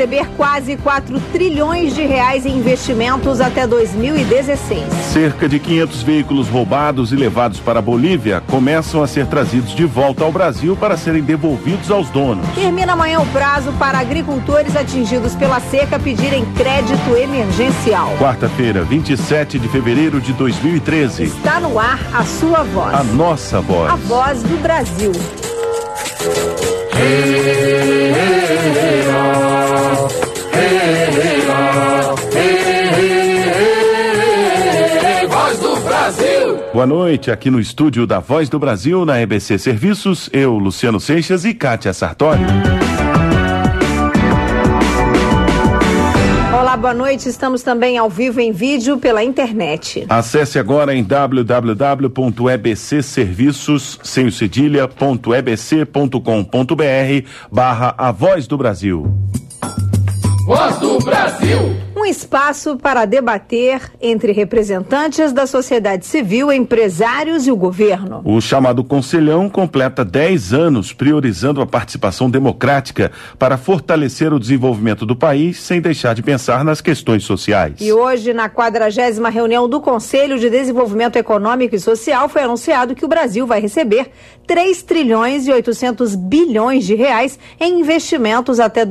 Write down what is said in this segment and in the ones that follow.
receber quase 4 trilhões de reais em investimentos até 2016. Cerca de 500 veículos roubados e levados para a Bolívia começam a ser trazidos de volta ao Brasil para serem devolvidos aos donos. Termina amanhã o prazo para agricultores atingidos pela seca pedirem crédito emergencial. Quarta-feira, 27 de fevereiro de 2013. Está no ar a sua voz. A nossa voz. A voz do Brasil. Voz do Brasil. Boa noite, aqui no estúdio da Voz do Brasil, na EBC Serviços, eu, Luciano Seixas e Kátia Sartori. Olá, boa noite. Estamos também ao vivo em vídeo pela internet. Acesse agora em www.ebccedilha.ebc.com.br/A Voz do Brasil. Voz do Brasil. Um espaço para debater entre representantes da sociedade civil, empresários e o governo. O chamado Conselhão completa 10 anos priorizando a participação democrática para fortalecer o desenvolvimento do país sem deixar de pensar nas questões sociais. E hoje, na 40ª reunião do Conselho de Desenvolvimento Econômico e Social, foi anunciado que o Brasil vai receber 3 trilhões e 800 bilhões de reais em investimentos até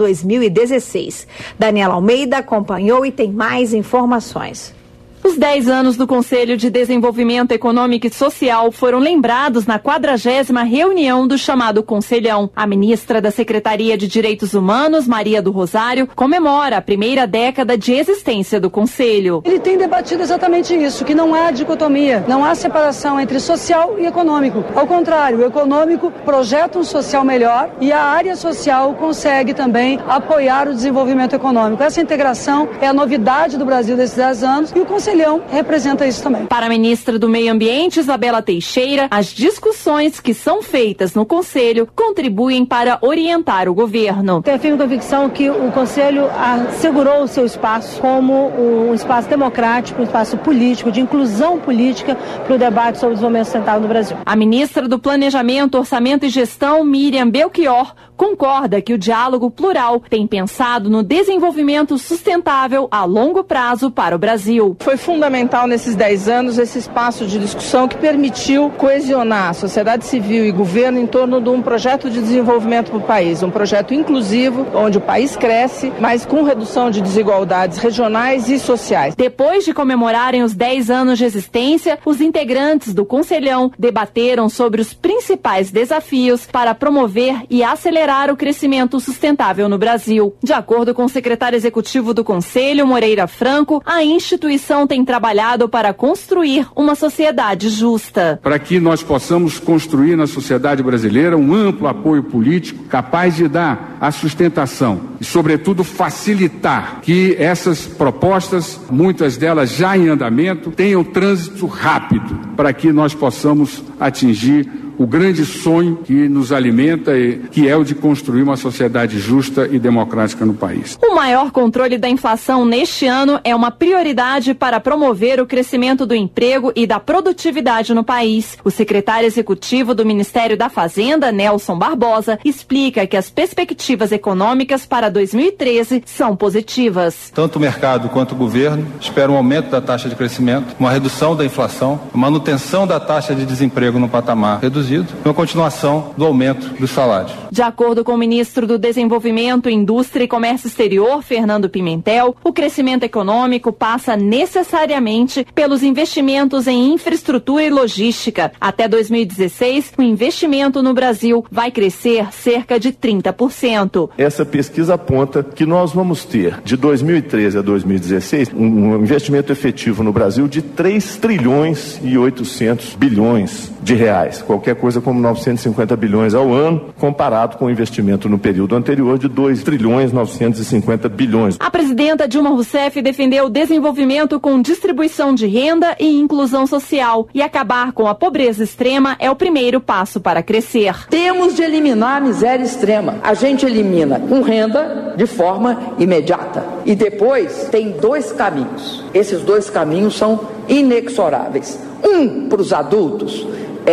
2016. Daniela Almeida acompanhou e tem mais informações. Os 10 anos do Conselho de Desenvolvimento Econômico e Social foram lembrados na 40ª reunião do chamado Conselhão. A ministra da Secretaria de Direitos Humanos, Maria do Rosário, comemora a primeira década de existência do Conselho. Ele tem debatido exatamente isso, que não há dicotomia, não há separação entre social e econômico. Ao contrário, o econômico projeta um social melhor e a área social consegue também apoiar o desenvolvimento econômico. Essa integração é a novidade do Brasil desses 10 anos e o Conselhão representa isso também. Para a ministra do Meio Ambiente, Isabela Teixeira, as discussões que são feitas no Conselho contribuem para orientar o governo. Tenho a firme convicção que o Conselho assegurou o seu espaço como um espaço democrático, um espaço político, de inclusão política para o debate sobre o desenvolvimento sustentável no Brasil. A ministra do Planejamento, Orçamento e Gestão, Miriam Belchior, concorda que o diálogo plural tem pensado no desenvolvimento sustentável a longo prazo para o Brasil. Foi fundamental nesses 10 anos esse espaço de discussão que permitiu coesionar a sociedade civil e governo em torno de um projeto de desenvolvimento para o país, um projeto inclusivo, onde o país cresce, mas com redução de desigualdades regionais e sociais. Depois de comemorarem os 10 anos de existência, os integrantes do Conselhão debateram sobre os principais desafios para promover e acelerar o crescimento sustentável no Brasil. De acordo com o secretário executivo do Conselho, Moreira Franco, a instituição tem trabalhado para construir uma sociedade justa. Para que nós possamos construir na sociedade brasileira um amplo apoio político capaz de dar a sustentação e, sobretudo, facilitar que essas propostas, muitas delas já em andamento, tenham trânsito rápido para que nós possamos atingir o grande sonho que nos alimenta, que é o de construir uma sociedade justa e democrática no país. O maior controle da inflação neste ano é uma prioridade para promover o crescimento do emprego e da produtividade no país. O secretário executivo do Ministério da Fazenda, Nelson Barbosa, explica que as perspectivas econômicas para 2013 são positivas. Tanto o mercado quanto o governo esperam um aumento da taxa de crescimento, uma redução da inflação, manutenção da taxa de desemprego no patamar reduzido, uma continuação do aumento dos salários. De acordo com o ministro do Desenvolvimento, Indústria e Comércio Exterior, Fernando Pimentel, o crescimento econômico passa necessariamente pelos investimentos em infraestrutura e logística. Até 2016, o investimento no Brasil vai crescer cerca de 30%. Essa pesquisa aponta que nós vamos ter, de 2013 a 2016, um investimento efetivo no Brasil de 3 trilhões e 800 bilhões de reais. Qualquer coisa como 950 bilhões ao ano, comparado com o investimento no período anterior de 2 trilhões 950 bilhões. A presidenta Dilma Rousseff defendeu o desenvolvimento com distribuição de renda e inclusão social, e acabar com a pobreza extrema é o primeiro passo para crescer. Temos de eliminar a miséria extrema. A gente elimina com renda de forma imediata. E depois tem 2 caminhos. Esses 2 caminhos são inexoráveis. Um para os adultos é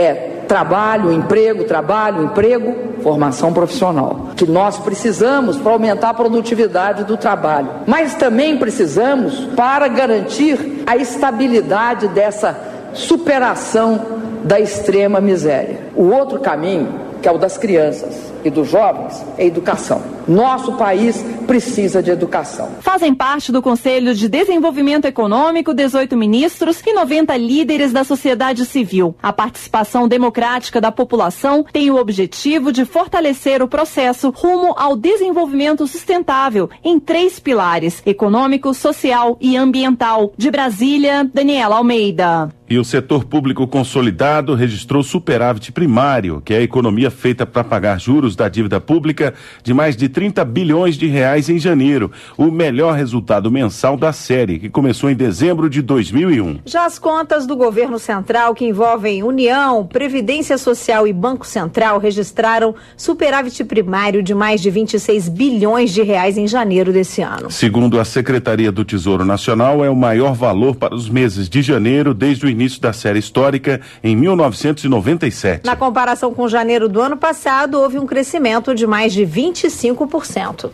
trabalho, emprego, formação profissional, que nós precisamos para aumentar a produtividade do trabalho, mas também precisamos para garantir a estabilidade dessa superação da extrema miséria. O outro caminho, que é o das crianças e dos jovens, é a educação. Nosso país precisa de educação. Fazem parte do Conselho de Desenvolvimento Econômico 18 ministros e 90 líderes da sociedade civil. A participação democrática da população tem o objetivo de fortalecer o processo rumo ao desenvolvimento sustentável em 3 pilares: econômico, social e ambiental. De Brasília, Daniela Almeida. E o setor público consolidado registrou superávit primário, que é a economia feita para pagar juros da dívida pública, de mais de 30 bilhões de reais em janeiro, o melhor resultado mensal da série, que começou em dezembro de 2001. Já as contas do governo central, que envolvem União, Previdência Social e Banco Central, registraram superávit primário de mais de 26 bilhões de reais em janeiro desse ano. Segundo a Secretaria do Tesouro Nacional, é o maior valor para os meses de janeiro desde o início da série histórica em 1997. Na comparação com janeiro do ano passado, houve um crescimento de mais de 25%.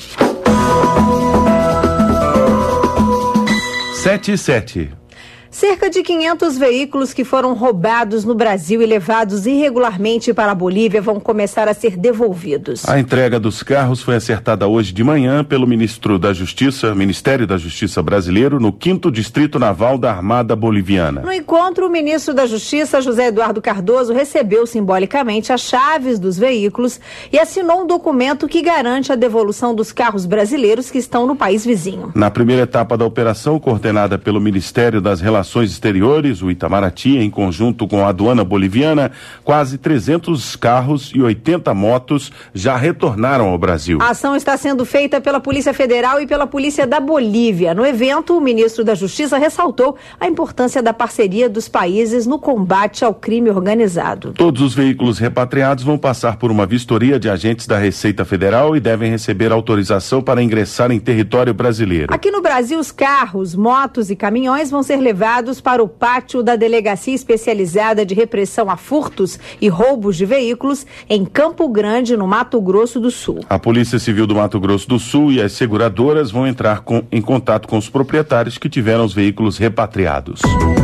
7:07. Cerca de 500 veículos que foram roubados no Brasil e levados irregularmente para a Bolívia vão começar a ser devolvidos. A entrega dos carros foi acertada hoje de manhã pelo Ministério da Justiça brasileiro no 5º Distrito Naval da Armada Boliviana. No encontro, o ministro da Justiça, José Eduardo Cardoso, recebeu simbolicamente as chaves dos veículos e assinou um documento que garante a devolução dos carros brasileiros que estão no país vizinho. Na primeira etapa da operação, coordenada pelo Ministério das Relações Exteriores, o Itamaraty, em conjunto com a aduana boliviana, quase 300 carros e 80 motos já retornaram ao Brasil. A ação está sendo feita pela Polícia Federal e pela Polícia da Bolívia. No evento, o ministro da Justiça ressaltou a importância da parceria dos países no combate ao crime organizado. Todos os veículos repatriados vão passar por uma vistoria de agentes da Receita Federal e devem receber autorização para ingressar em território brasileiro. Aqui no Brasil, os carros, motos e caminhões vão ser levados para o pátio da Delegacia Especializada de Repressão a Furtos e Roubos de Veículos em Campo Grande, no Mato Grosso do Sul. A Polícia Civil do Mato Grosso do Sul e as seguradoras vão entrar em contato com os proprietários que tiveram os veículos repatriados.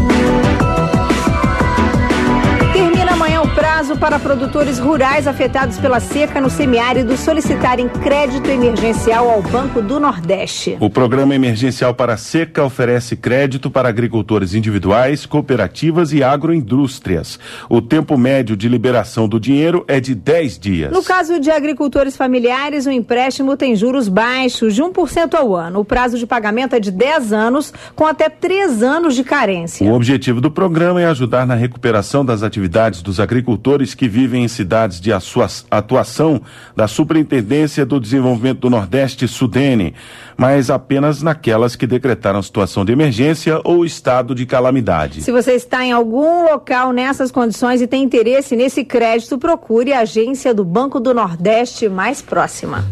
Prazo para produtores rurais afetados pela seca no semiárido solicitarem crédito emergencial ao Banco do Nordeste. O Programa Emergencial para a Seca oferece crédito para agricultores individuais, cooperativas e agroindústrias. O tempo médio de liberação do dinheiro é de 10 dias. No caso de agricultores familiares, o empréstimo tem juros baixos de 1% ao ano. O prazo de pagamento é de 10 anos, com até 3 anos de carência. O objetivo do programa é ajudar na recuperação das atividades dos agricultores que vivem em cidades de atuação da Superintendência do Desenvolvimento do Nordeste, Sudene, mas apenas naquelas que decretaram situação de emergência ou estado de calamidade. Se você está em algum local nessas condições e tem interesse nesse crédito, procure a agência do Banco do Nordeste mais próxima.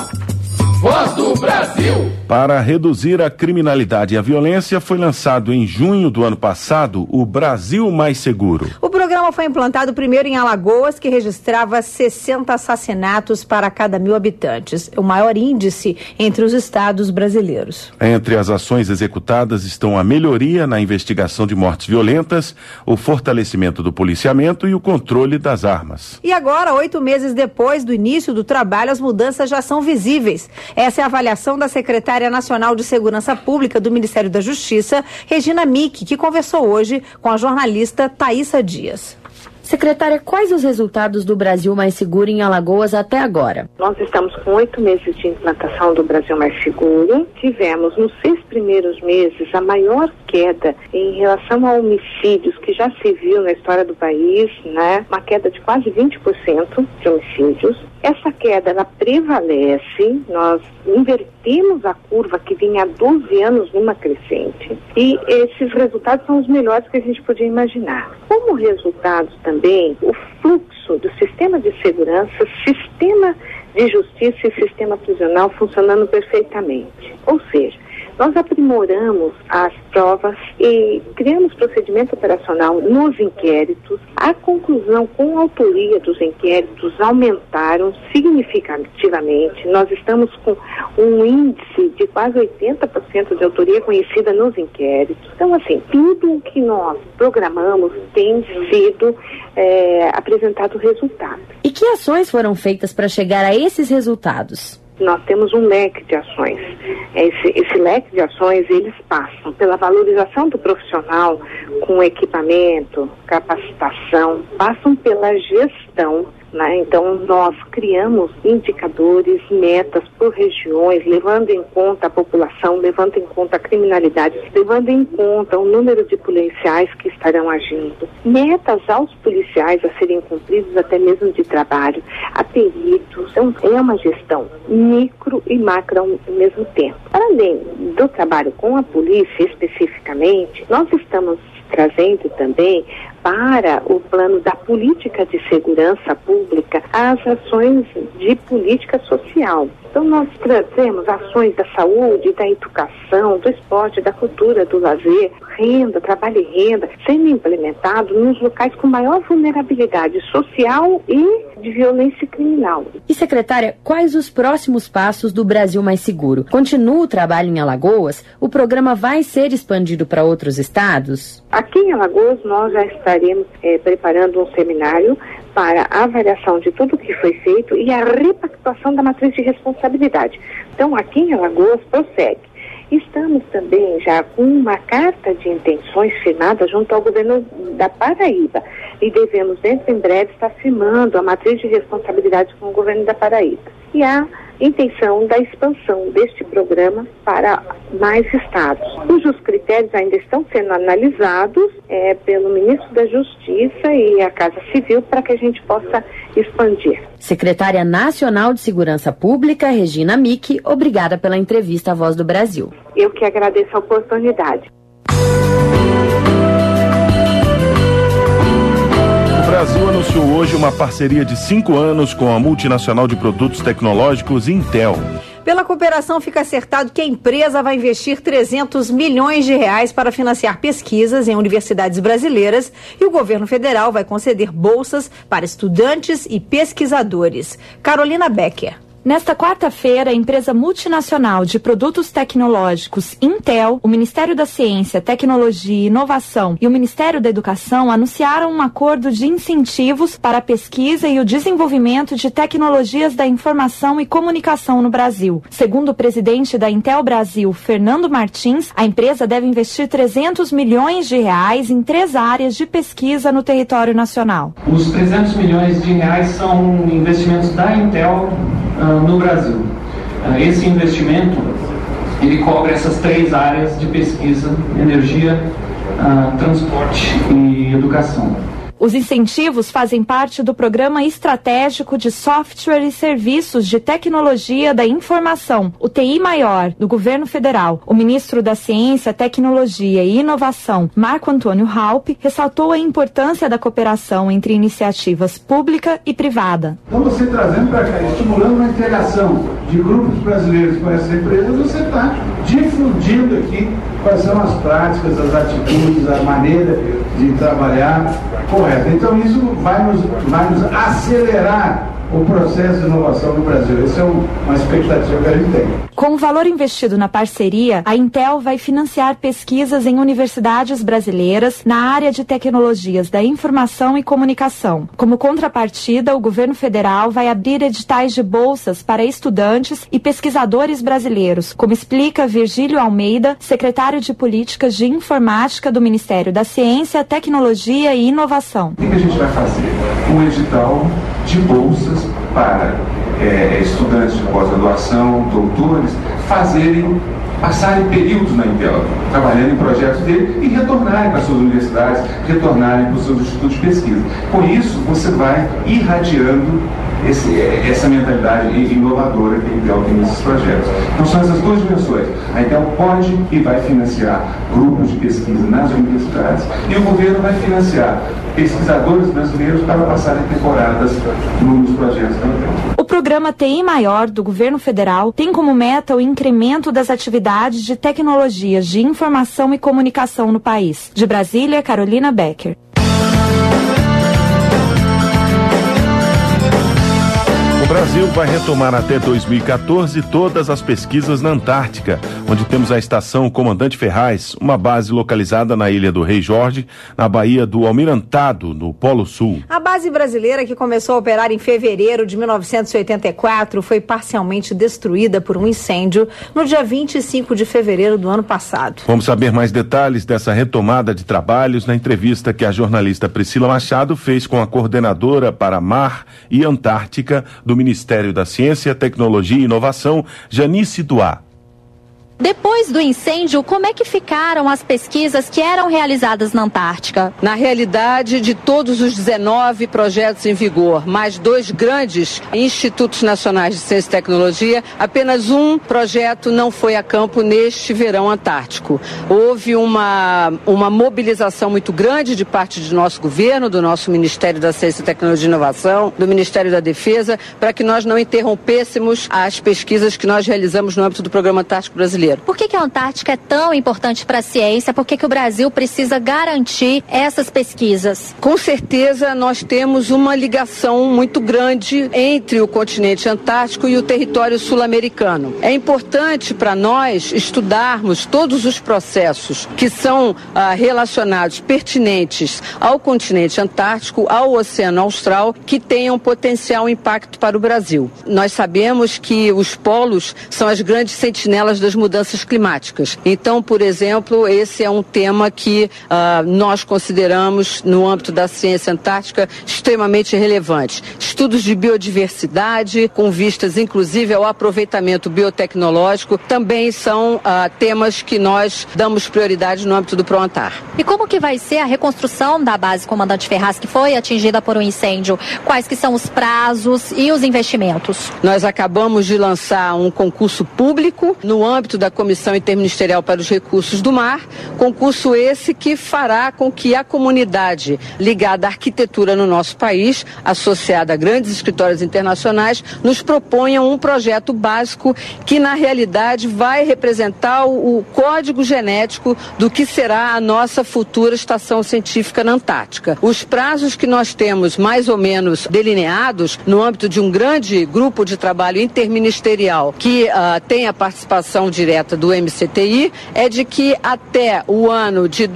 Voz do Brasil. Para reduzir a criminalidade e a violência, foi lançado em junho do ano passado o Brasil Mais Seguro. O programa foi implantado primeiro em Alagoas, que registrava 60 assassinatos para cada 1.000 habitantes, o maior índice entre os estados brasileiros. Entre as ações executadas estão a melhoria na investigação de mortes violentas, o fortalecimento do policiamento e o controle das armas. E agora, 8 meses depois do início do trabalho, as mudanças já são visíveis. Essa é a avaliação da secretária nacional de Segurança Pública do Ministério da Justiça, Regina Mick, que conversou hoje com a jornalista Thaísa Dias. Secretária, quais os resultados do Brasil Mais Seguro em Alagoas até agora? Nós estamos com 8 meses de implantação do Brasil Mais Seguro. Tivemos, nos 6 primeiros meses, a maior queda em relação a homicídios que já se viu na história do país, né? Uma queda de quase 20% de homicídios. Essa queda, ela prevalece, nós invertimos a curva que vinha há 12 anos numa crescente e esses resultados são os melhores que a gente podia imaginar. Como resultado também, o fluxo do sistema de segurança, sistema de justiça e sistema prisional funcionando perfeitamente. Ou seja, Nós aprimoramos as provas e criamos procedimento operacional nos inquéritos. A conclusão com autoria dos inquéritos aumentaram significativamente. Nós estamos com um índice de quase 80% de autoria conhecida nos inquéritos. Então, assim, tudo o que nós programamos tem sido apresentado resultado. E que ações foram feitas para chegar a esses resultados? Nós temos um leque de ações. Esse leque de ações, eles passam pela valorização do profissional com equipamento, capacitação, passam pela gestão, né? Então, nós criamos indicadores, metas por regiões, levando em conta a população, levando em conta a criminalidade, levando em conta o número de policiais que estarão agindo. Metas aos policiais a serem cumpridos, até mesmo de trabalho, a peritos. Então, é uma gestão micro e macro ao mesmo tempo. Além do trabalho com a polícia especificamente, nós estamos trazendo também para o plano da política de segurança pública as ações de política social. Então, nós trazemos ações da saúde, da educação, do esporte, da cultura, do lazer, renda, trabalho e renda, sendo implementado nos locais com maior vulnerabilidade social e de violência criminal. E, secretária, quais os próximos passos do Brasil Mais Seguro? Continua o trabalho em Alagoas? O programa vai ser expandido para outros estados? Aqui em Alagoas, nós já estaremos preparando um seminário para a avaliação de tudo o que foi feito e a repactuação da matriz de responsabilidade. Então, aqui em Alagoas, prossegue. Estamos também já com uma carta de intenções firmada junto ao governo da Paraíba e devemos, dentro em breve, estar firmando a matriz de responsabilidade com o governo da Paraíba. E a intenção da expansão deste programa para mais estados, cujos critérios ainda estão sendo analisados pelo ministro da Justiça e a Casa Civil para que a gente possa expandir. Secretária Nacional de Segurança Pública, Regina Micchi, obrigada pela entrevista à Voz do Brasil. Eu que agradeço a oportunidade. O Brasil anunciou hoje uma parceria de 5 anos com a multinacional de produtos tecnológicos Intel. Pela cooperação, fica acertado que a empresa vai investir 300 milhões de reais para financiar pesquisas em universidades brasileiras e o governo federal vai conceder bolsas para estudantes e pesquisadores. Carolina Becker. Nesta quarta-feira, a empresa multinacional de produtos tecnológicos Intel, o Ministério da Ciência, Tecnologia e Inovação e o Ministério da Educação anunciaram um acordo de incentivos para a pesquisa e o desenvolvimento de tecnologias da informação e comunicação no Brasil. Segundo o presidente da Intel Brasil, Fernando Martins, a empresa deve investir 300 milhões de reais em 3 áreas de pesquisa no território nacional. Os 300 milhões de reais são investimentos da Intel no Brasil. Esse investimento, ele cobre essas 3 áreas de pesquisa: energia, transporte e educação. Os incentivos fazem parte do Programa Estratégico de Software e Serviços de Tecnologia da Informação, o TI Maior, do Governo Federal. O ministro da Ciência, Tecnologia e Inovação, Marco Antônio Raupp, ressaltou a importância da cooperação entre iniciativas pública e privada. Então, você trazendo para cá, estimulando uma integração de grupos brasileiros com essas empresas, você está difundindo aqui quais são as práticas, as atitudes, a maneira de trabalhar correta. Então, isso vai nos acelerar o processo de inovação no Brasil. Essa é uma expectativa que a gente tem. Com o valor investido na parceria, a Intel vai financiar pesquisas em universidades brasileiras na área de tecnologias da informação e comunicação. Como contrapartida, o governo federal vai abrir editais de bolsas para estudantes e pesquisadores brasileiros, como explica Virgílio Almeida, secretário de Políticas de Informática do Ministério da Ciência, Tecnologia e Inovação. O que a gente vai fazer? Um edital de bolsas para estudantes de pós-graduação, doutores, passarem períodos na Intel, trabalhando em projetos dele e retornarem para suas universidades, retornarem para os seus institutos de pesquisa. Com isso, você vai irradiando essa mentalidade inovadora que a Intel tem nesses projetos. Então são essas 2 dimensões. A Intel pode e vai financiar grupos de pesquisa nas universidades e o governo vai financiar pesquisadores brasileiros para passarem temporadas nos projetos da Intel. O programa TI Maior do governo federal tem como meta o incremento das atividades de tecnologias de informação e comunicação no país. De Brasília, Carolina Becker. O Brasil vai retomar até 2014 todas as pesquisas na Antártica, onde temos a estação Comandante Ferraz, uma base localizada na ilha do Rei Jorge, na Baía do Almirantado, no Polo Sul. A base brasileira, que começou a operar em fevereiro de 1984, foi parcialmente destruída por um incêndio no dia 25 de fevereiro do ano passado. Vamos saber mais detalhes dessa retomada de trabalhos na entrevista que a jornalista Priscila Machado fez com a coordenadora para Mar e Antártica do Ministério da Ciência, Tecnologia e Inovação, Janice Duá. Depois do incêndio, como é que ficaram as pesquisas que eram realizadas na Antártica? Na realidade, de todos os 19 projetos em vigor, mais 2 grandes institutos nacionais de ciência e tecnologia, apenas um projeto não foi a campo neste verão antártico. Houve uma mobilização muito grande de parte do nosso governo, do nosso Ministério da Ciência, Tecnologia e Inovação, do Ministério da Defesa, para que nós não interrompêssemos as pesquisas que nós realizamos no âmbito do Programa Antártico Brasileiro. Por que a Antártica é tão importante para a ciência? Por que o Brasil precisa garantir essas pesquisas? Com certeza nós temos uma ligação muito grande entre o continente antártico e o território sul-americano. É importante para nós estudarmos todos os processos que são relacionados, pertinentes ao continente antártico, ao Oceano Austral, que tenham potencial impacto para o Brasil. Nós sabemos que os polos são as grandes sentinelas das mudanças climáticas. Então, por exemplo, esse é um tema que nós consideramos, no âmbito da ciência antártica, extremamente relevante. Estudos de biodiversidade, com vistas inclusive ao aproveitamento biotecnológico, também são temas que nós damos prioridade no âmbito do ProAntar. E como que vai ser a reconstrução da base Comandante Ferraz, que foi atingida por um incêndio? Quais que são os prazos e os investimentos? Nós acabamos de lançar um concurso público no âmbito da Comissão Interministerial para os Recursos do Mar, concurso esse que fará com que a comunidade ligada à arquitetura no nosso país, associada a grandes escritórios internacionais, nos proponha um projeto básico que, na realidade, vai representar o código genético do que será a nossa futura estação científica na Antártica. Os prazos que nós temos, mais ou menos delineados, no âmbito de um grande grupo de trabalho interministerial que tem a participação direta do MCTI, é de que até o ano de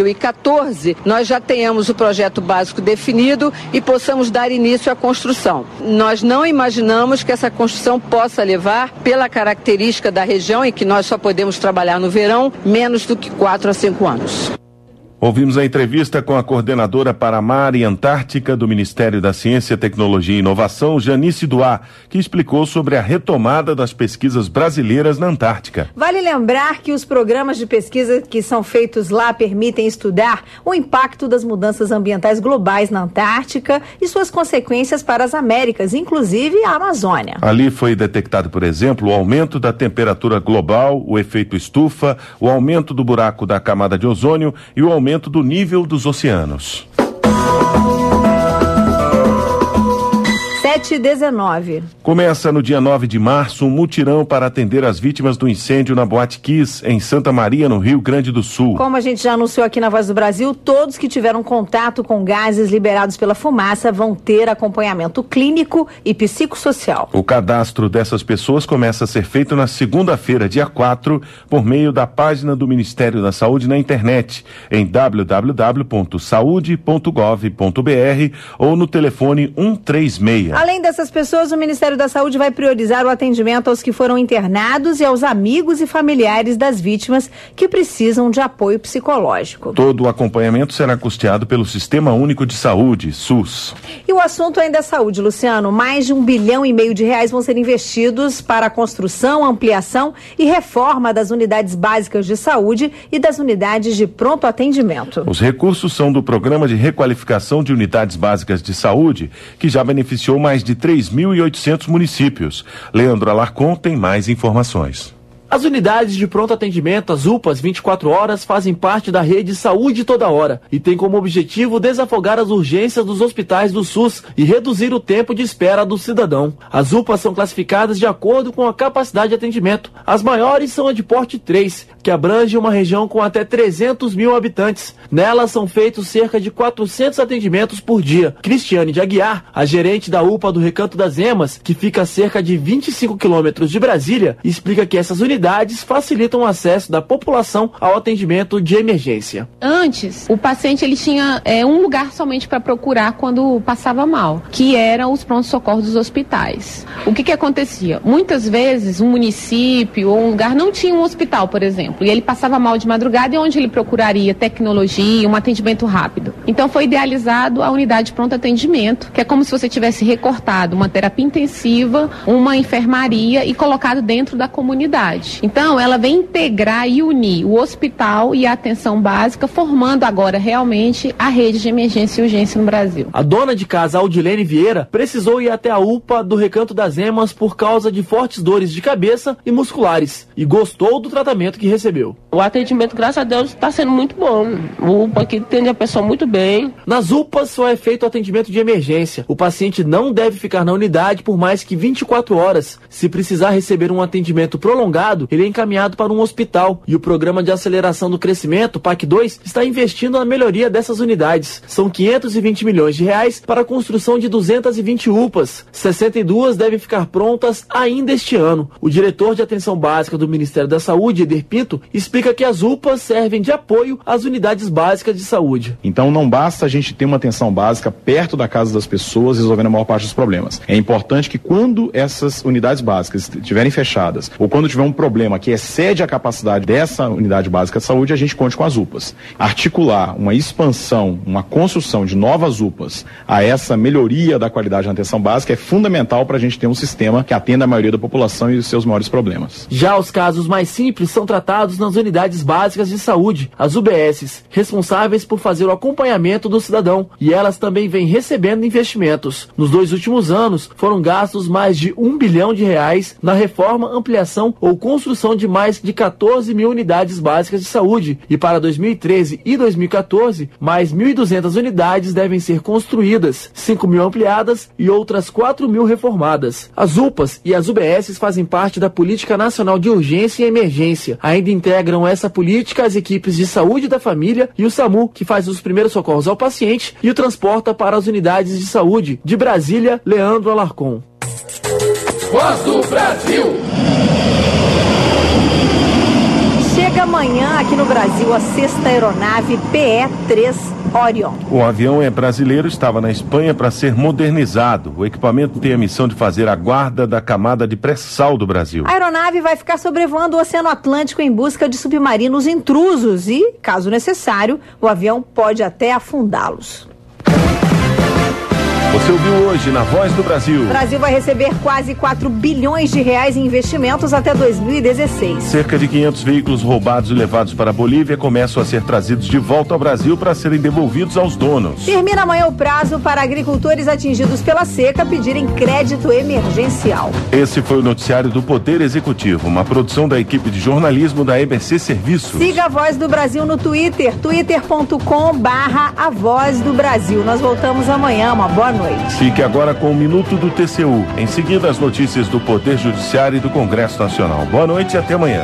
2014 nós já tenhamos o projeto básico definido e possamos dar início à construção. Nós não imaginamos que essa construção possa levar, pela característica da região em que nós só podemos trabalhar no verão, menos do que 4 a 5 anos. Ouvimos a entrevista com a coordenadora para Mar e Antártica do Ministério da Ciência, Tecnologia e Inovação, Janice Duá, que explicou sobre a retomada das pesquisas brasileiras na Antártica. Vale lembrar que os programas de pesquisa que são feitos lá permitem estudar o impacto das mudanças ambientais globais na Antártica e suas consequências para as Américas, inclusive a Amazônia. Ali foi detectado, por exemplo, o aumento da temperatura global, o efeito estufa, o aumento do buraco da camada de ozônio e o aumento do nível dos oceanos. 7h19. Começa no dia 9 de março um mutirão para atender as vítimas do incêndio na Boate Kiss, em Santa Maria, no Rio Grande do Sul. Como a gente já anunciou aqui na Voz do Brasil, todos que tiveram contato com gases liberados pela fumaça vão ter acompanhamento clínico e psicossocial. O cadastro dessas pessoas começa a ser feito na segunda-feira, dia 4, por meio da página do Ministério da Saúde na internet, em www.saude.gov.br ou no telefone 136. Além dessas pessoas, o Ministério da Saúde vai priorizar o atendimento aos que foram internados e aos amigos e familiares das vítimas que precisam de apoio psicológico. Todo o acompanhamento será custeado pelo Sistema Único de Saúde, SUS. E o assunto ainda é saúde, Luciano. Mais de R$1,5 bilhão vão ser investidos para a construção, ampliação e reforma das unidades básicas de saúde e das unidades de pronto atendimento. Os recursos são do Programa de Requalificação de Unidades Básicas de Saúde, que já beneficiou mais de 3.800 municípios. Leandro Alarcon tem mais informações. As unidades de pronto atendimento, as UPAs 24 horas, fazem parte da rede Saúde Toda Hora e tem como objetivo desafogar as urgências dos hospitais do SUS e reduzir o tempo de espera do cidadão. As UPAs são classificadas de acordo com a capacidade de atendimento. As maiores são a de porte 3, que abrange uma região com até 300 mil habitantes. Nelas são feitos cerca de 400 atendimentos por dia. Cristiane de Aguiar, a gerente da UPA do Recanto das Emas, que fica a cerca de 25 quilômetros de Brasília, explica que essas unidades facilitam o acesso da população ao atendimento de emergência. Antes, o paciente ele tinha um lugar somente para procurar quando passava mal, que eram os prontos-socorros dos hospitais. O que acontecia? Muitas vezes um município ou um lugar não tinha um hospital, por exemplo, e ele passava mal de madrugada e onde ele procuraria tecnologia, um atendimento rápido. Então foi idealizado a unidade de pronto atendimento, que é como se você tivesse recortado uma terapia intensiva, uma enfermaria e colocado dentro da comunidade. Então, ela vem integrar e unir o hospital e a atenção básica, formando agora realmente a rede de emergência e urgência no Brasil. A dona de casa, Aldilene Vieira, precisou ir até a UPA do Recanto das Emas por causa de fortes dores de cabeça e musculares e gostou do tratamento que recebeu. O atendimento, graças a Deus, está sendo muito bom. O UPA aqui atende a pessoa muito bem. Nas UPAs só é feito atendimento de emergência. O paciente não deve ficar na unidade por mais que 24 horas. Se precisar receber um atendimento prolongado, ele é encaminhado para um hospital. E o Programa de Aceleração do Crescimento, PAC 2, está investindo na melhoria dessas unidades. São 520 milhões de reais para a construção de 220 UPAs. 62 devem ficar prontas ainda este ano. O diretor de Atenção Básica do Ministério da Saúde, Eder Pinto, explica que as UPAs servem de apoio às unidades básicas de saúde. Então não basta a gente ter uma atenção básica perto da casa das pessoas resolvendo a maior parte dos problemas. É importante que quando essas unidades básicas estiverem fechadas ou quando tiver um problema que excede a capacidade dessa unidade básica de saúde, a gente conte com as UPAs. Articular uma expansão, uma construção de novas UPAs a essa melhoria da qualidade da atenção básica é fundamental para a gente ter um sistema que atenda a maioria da população e os seus maiores problemas. Já os casos mais simples são tratados nas unidades básicas de saúde, as UBSs, responsáveis por fazer o acompanhamento do cidadão, e elas também vêm recebendo investimentos. Nos 2 últimos anos, foram gastos mais de R$1 bilhão na reforma, ampliação ou construção de mais de 14 mil unidades básicas de saúde, e para 2013 e 2014, mais 1.200 unidades devem ser construídas, 5 mil ampliadas e outras 4 mil reformadas. As UPAs e as UBSs fazem parte da Política Nacional de Urgência e Emergência. Ainda integram essa política as equipes de saúde da família e o SAMU, que faz os primeiros socorros ao paciente e o transporta para as unidades de saúde. De Brasília, Leandro Alarcon. Voz do Brasil. Chega amanhã aqui no Brasil a 6ª aeronave PE-3 Orion. O avião é brasileiro, estava na Espanha para ser modernizado. O equipamento tem a missão de fazer a guarda da camada de pré-sal do Brasil. A aeronave vai ficar sobrevoando o Oceano Atlântico em busca de submarinos intrusos e, caso necessário, o avião pode até afundá-los. Você ouviu hoje na Voz do Brasil. O Brasil vai receber quase 4 bilhões de reais em investimentos até 2016. Cerca de 500 veículos roubados e levados para a Bolívia começam a ser trazidos de volta ao Brasil para serem devolvidos aos donos. Termina amanhã o prazo para agricultores atingidos pela seca pedirem crédito emergencial. Esse foi o noticiário do Poder Executivo, uma produção da equipe de jornalismo da EBC Serviços. Siga a Voz do Brasil no Twitter, twitter.com/A Voz do Brasil. Nós voltamos amanhã. Uma boa noite. Fique agora com o Minuto do TCU. Em seguida, as notícias do Poder Judiciário e do Congresso Nacional. Boa noite e até amanhã.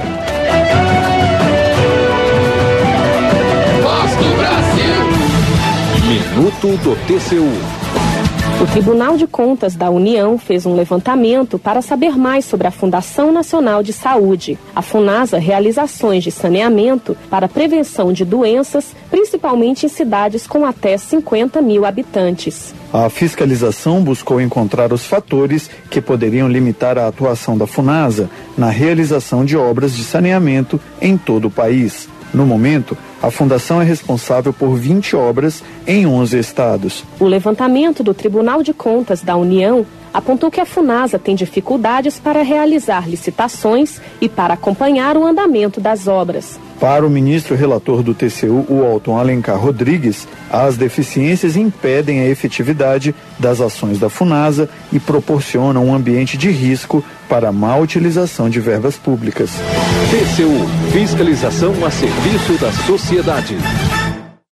Voz do Brasil. Minuto do TCU. O Tribunal de Contas da União fez um levantamento para saber mais sobre a Fundação Nacional de Saúde. A FUNASA realiza ações de saneamento para prevenção de doenças, principalmente em cidades com até 50 mil habitantes. A fiscalização buscou encontrar os fatores que poderiam limitar a atuação da FUNASA na realização de obras de saneamento em todo o país. No momento, a Fundação é responsável por 20 obras em 11 estados. O levantamento do Tribunal de Contas da União apontou que a Funasa tem dificuldades para realizar licitações e para acompanhar o andamento das obras. Para o ministro relator do TCU, Walton Alencar Rodrigues, as deficiências impedem a efetividade das ações da Funasa e proporcionam um ambiente de risco para a má utilização de verbas públicas. TCU, fiscalização a serviço da sociedade.